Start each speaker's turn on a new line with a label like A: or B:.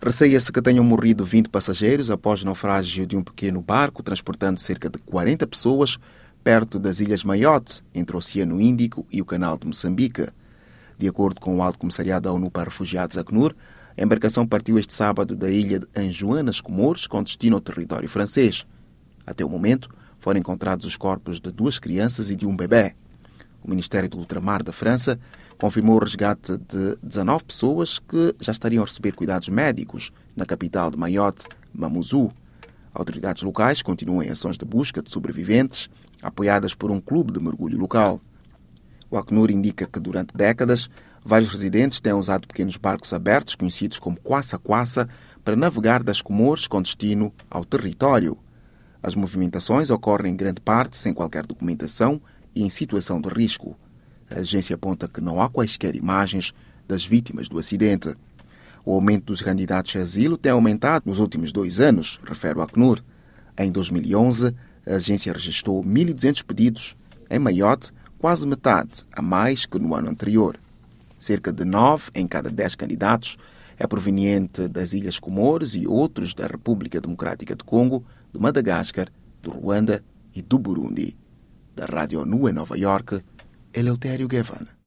A: Receia-se que tenham morrido 20 passageiros após o naufrágio de um pequeno barco transportando cerca de 40 pessoas perto das Ilhas Mayotte, entre o Oceano Índico e o Canal de Moçambique. De acordo com o Alto Comissariado da ONU para Refugiados, ACNUR, a embarcação partiu este sábado da ilha de Anjouan, nas Comores, com destino ao território francês. Até o momento, foram encontrados os corpos de 2 crianças e de um bebê. O Ministério do Ultramar da França confirmou o resgate de 19 pessoas que já estariam a receber cuidados médicos na capital de Mayotte, Mamoudzou. Autoridades locais continuam em ações de busca de sobreviventes, apoiadas por um clube de mergulho local. O ACNUR indica que, durante décadas, vários residentes têm usado pequenos barcos abertos, conhecidos como quassa-quassa, para navegar das Comores com destino ao território. As movimentações ocorrem em grande parte sem qualquer documentação e em situação de risco. A agência aponta que não há quaisquer imagens das vítimas do acidente. O aumento dos candidatos a asilo tem aumentado nos últimos 2 anos, refere o ACNUR. Em 2011, a agência registrou 1.200 pedidos. Em Mayotte, quase metade a mais que no ano anterior. Cerca de 9 em cada 10 candidatos é proveniente das Ilhas Comores e outros da República Democrática do Congo, do Madagascar, do Ruanda e do Burundi. Da Rádio ONU em Nova Iorque, Eleutério Gavan.